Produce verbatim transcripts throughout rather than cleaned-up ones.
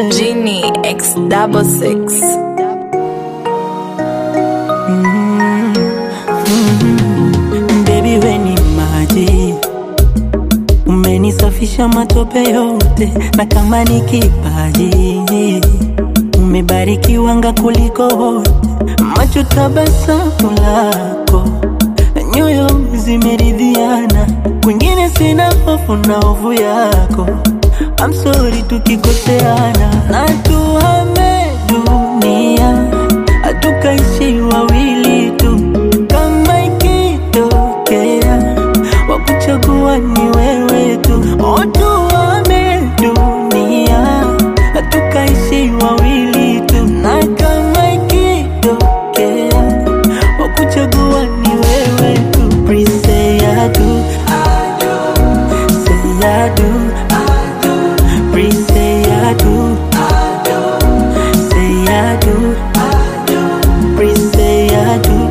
Genie X double six. Mm, mm, baby we ni maji, umenisafisha matope yote, na kama ni kipaji umebarikiwa nga kuliko wote. Macho tabasamu lako, nyoyo zimeridhiana, kwingine sina hofu na hofu yako. I'm sorry tukikoseana, na tuhame dunia, hatukaishi wawili tu. Kama ikitokea wakuchagua ni wewe tu, oh, tuhame dunia, hatukaishi wawili tu. Na kama ikitokea wakuchagua ni wewe tu. Please say I do, say I do, please say I do, say I do, please say I do,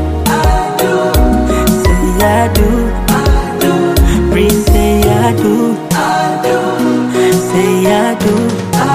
say I do, please say I do, say I do.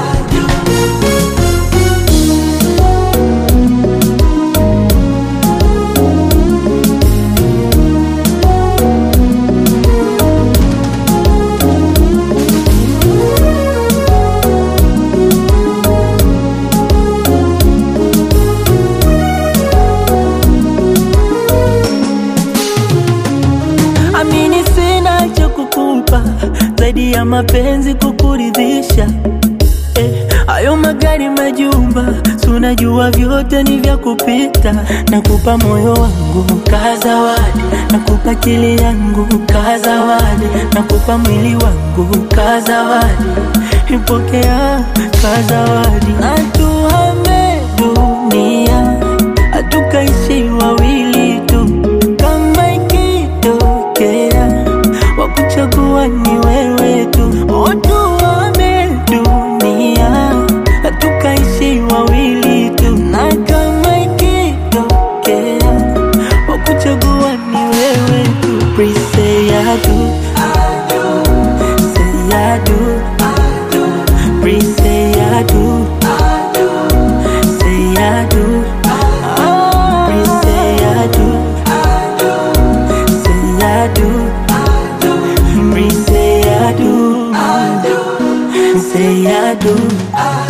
Amini sina cha kukupa zaidi ya mapenzi kukuridhisha. Eh, hayo magari majumba, sunajua vyote ni vya kupita. Nakupa moyo wangu kazawadi, nakupa akili yangu kazawadi, nakupa mwili wangu kazawadi, ipokea kazawadi. Na tuhame dunia, hatukaishi wawili tu. Kama ikitokea wakuchagua ni wewe tu, oh, tuhame dunia, hatukaishi wawili tu. Na kama ikitokea wakuchagua ni wewe tu. Please say I do, say I do, please say I do, say I do, please say I do, say I do, please say I do, say I do.